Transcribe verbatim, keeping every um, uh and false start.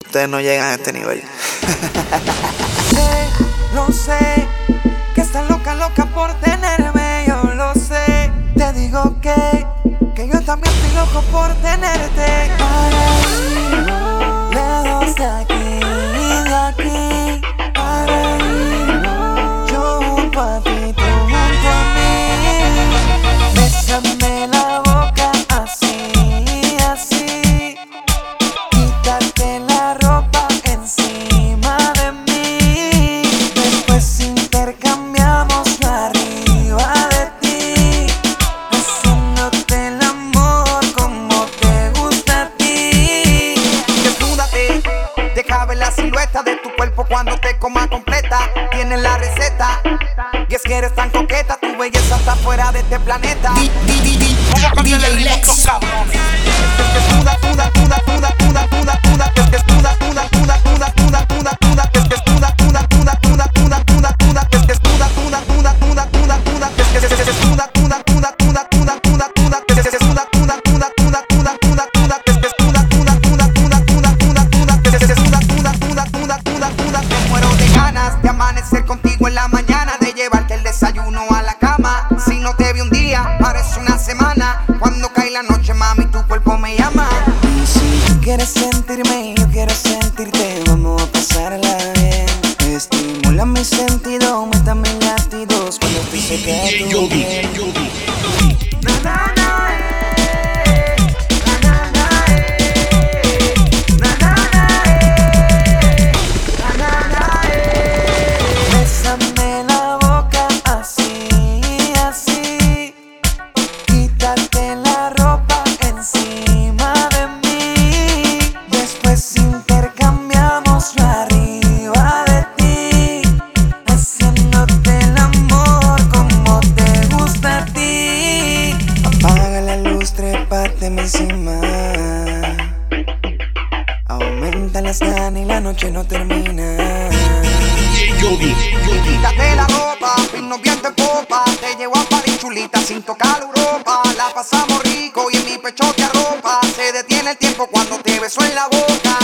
Ustedes no llegan a este nivel. Sé, lo sé, que estás loca, loca por tenerme, yo lo sé. Te digo que, que yo también estoy loco por tenerte. Para irnos lejos de aquí, de aquí. Para irnos yo junto a ti, tú junto a mí. Bésame la boca así, así. Quítate la ropa encima de mí. Después intercambiamos la arriba de ti, haciéndote el amor como te gusta a ti. Desnúdate, deja ver la silueta de tu cuerpo cuando te coma completa. Tienes la receta, y es que eres tan coqueta, tu belleza está fuera de este planeta. ¿Cómo cambiar el ritmo, cabrones? Desnuda, tuda, tuda, tuda, tuda, tuda, tuda. Desnuda, tuda, tuda, tuda, tuda, tuda, tuda. Desnuda, tuda, tuda, tuda, tuda, tuda, tuda. Desnuda, tuda, tuda, tuda, tuda, tuda. Desnuda, tuda, tuda, tuda, tuda, tuda, tuda. Desnuda, tuda, tuda, tuda, tuda, tuda, tuda. Desnuda, tuda, tuda, tuda, tuda, tuda, tuda. Desnuda, tuda, tuda, tuda, tuda, tuda. Me muero de ganas de amanecer contigo en la mañana, de llevarte el desayuno a la cama. Si no te vi un día, parece una semana. Cuando cae la noche, mami, tu cuerpo me llama. Y si tú quieres sentirme y yo quiero sentirte, vamos a pasarla bien. Estimula mi sentido, aumenta mis latidos cuando pise que tú quieres. Na, na, na, eh. Na, na, na, eh. Na, na, na, eh. Na, na, na, eh. Bésame la boca así, así. Quítate la ropa encima de mí. Después intercambiamos la arriba de ti, haciéndote el amor como te gusta a ti. Apaga la luz, trépate encima. Aumenta las ganas y la noche no termina. Quítate la ropa, nos viento en popa. Te llevo a París, chulita, sin tocar Europa. La pasamos rico y en mi pecho te arropa. Se detiene el tiempo cuando te beso en la boca.